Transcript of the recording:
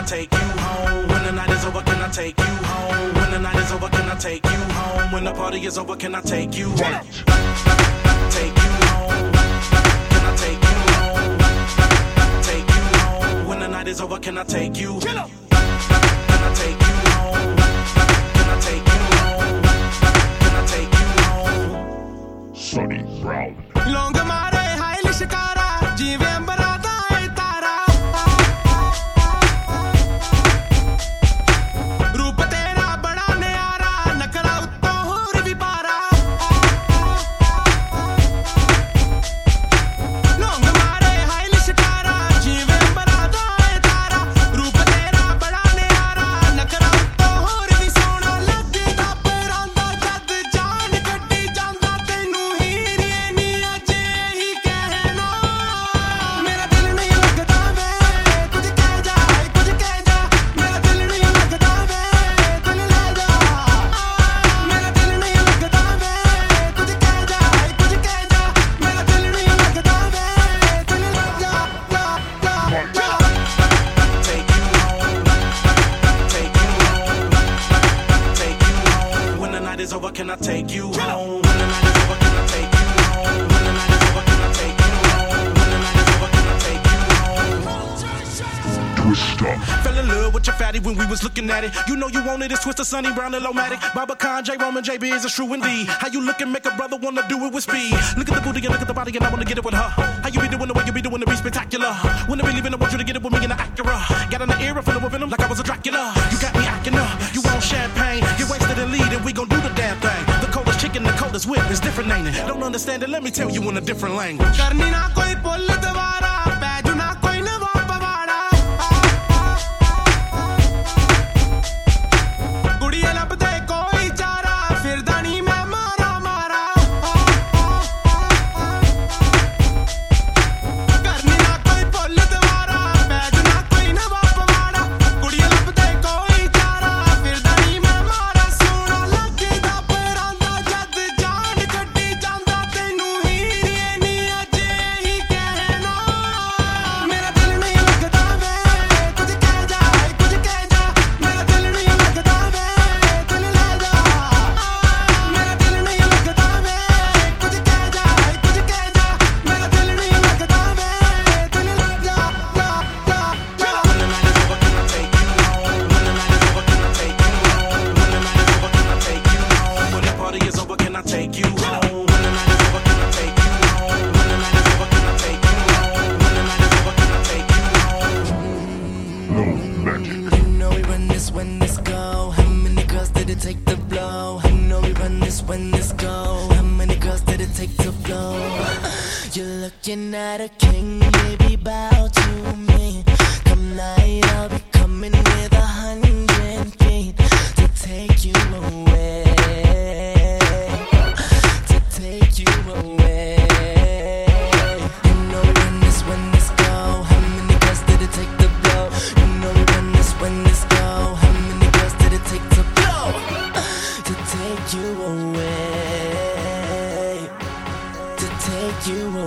take you home? When the night is over, can I take you home? When the night is over, can I take you home? When the party is over, can I take you home? Take you home. Can I take you home? Take you home. When the night is over, can I take you? Can I take you home? Can I take you home? Can I take you home? Sonny Brown. Long mare hail shikara, jeeve ambara da tara. Roop tera bada niyara, nakra utto hor vi para. Long mare hail shikara, jeeve ambara da tara. Roop tera bada niyara, nakra utto hor vi sona. Lagda peranda jad jaan gaddi janda tenu हीरिए नी अजे ही कहना मेरा दिल नहीं लगता वे कुछ कह जा मेरा दिल नहीं लगता वे दिल ले जा मेरा दिल नहीं लगता वे कुछ कह जा मेरा दिल नहीं लगता वे दिल ले जा Take you home. Take you home. Take you home. When the night is over, can I take you home? When the night is over, can I take you home? When the night is over, can I take you home? When the night is over, can I take you home? Twista. Fell in love with your fatty when we was looking at it. You know you wanted it, Twister, Sonny Brown, and Lomatic. Baba Khan, J. Roman, JB is a true indeed. How you looking, make a brother wanna do it with speed. Look at the booty and look at the body, and I wanna get it with her. How you be doing the way you be doing, to be spectacular. When I be leaving, I want you to get it with me in the Acura. Got in the ear, feeling with venom like I was a Dracula. You got me acting up, you want champagne. You wasted and lead, and we gon' do the damn thing. The coldest chicken, the coldest whip is different, ain't it? Don't understand it, let me tell you in a different language. करनी ना कोई पुल दवारा बैजू ना कोई नवा पवाड़ा गुड़िया लभदे कोई चारा फिर दानी मैं मारा मारा करनी ना कोई पुल दवारा बैजू ना कोई नवा पवाड़ा गुड़िया लभदे कोई चारा फिर दानी मैं मारा सोना लगदा परांदा जद जान गड्डी जांदा तैनू हीरिए नी अजे ही कहना मेरा दिल नहीं लगदा वे कुछ कह जा मेरा दिल नहीं लगदा वे दिल ले जा मेरा दिल नहीं लगदा वे कुछ कह जा मेरा दिल नहीं लगदा वे दिल ले जा When the night is over, can I take you home? When the night is over, can I take you home? When the night is over, can I take you home? When the party is over, can I take you home? When the night is over, can I take you home? When the night is over, can I take you home? When the night is over, can I take you home? No magic. You know we run this when this go. How many girls did it take to blow? You know we run this when this go. How many girls did it take to blow? You're looking at a king, baby, bow to me. Come night, I'll be coming with 100 feet to take you away. To take you away. You know we run this when this go. How many girls did it take to blow? You know we run this when this go. How many girls did it take to blow? To take you away. To take you away.